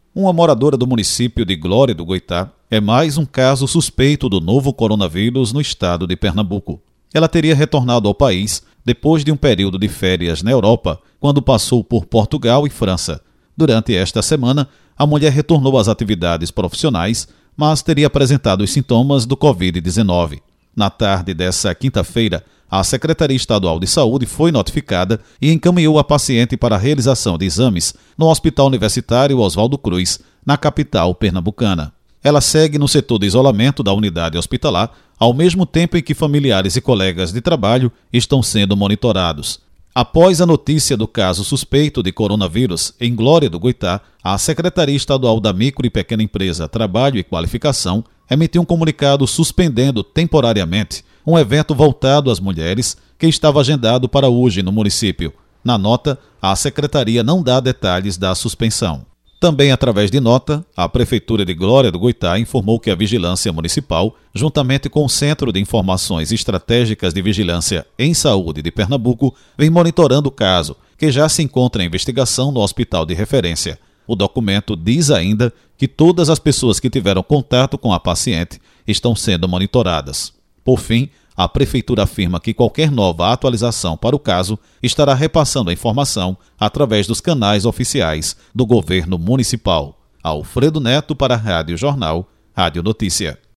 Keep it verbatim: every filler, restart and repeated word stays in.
Uma moradora do município de Glória do Goitá é mais um caso suspeito do novo coronavírus no estado de Pernambuco. Ela teria retornado ao país depois de um período de férias na Europa, quando passou por Portugal e França. Durante esta semana, a mulher retornou às atividades profissionais, mas teria apresentado os sintomas do covid dezenove. Na tarde dessa quinta-feira, a Secretaria Estadual de Saúde foi notificada e encaminhou a paciente para a realização de exames no Hospital Universitário Oswaldo Cruz, na capital pernambucana. Ela segue no setor de isolamento da unidade hospitalar, ao mesmo tempo em que familiares e colegas de trabalho estão sendo monitorados. Após a notícia do caso suspeito de coronavírus em Glória do Goitá, a Secretaria Estadual da Micro e Pequena Empresa, Trabalho e Qualificação emitiu um comunicado suspendendo temporariamente um evento voltado às mulheres que estava agendado para hoje no município. Na nota, a Secretaria não dá detalhes da suspensão. Também através de nota, a Prefeitura de Glória do Goitá informou que a Vigilância Municipal, juntamente com o Centro de Informações Estratégicas de Vigilância em Saúde de Pernambuco, vem monitorando o caso, que já se encontra em investigação no hospital de referência. O documento diz ainda que todas as pessoas que tiveram contato com a paciente estão sendo monitoradas. Por fim, a Prefeitura afirma que qualquer nova atualização para o caso estará repassando a informação através dos canais oficiais do governo municipal. Alfredo Neto para a Rádio Jornal, Rádio Notícia.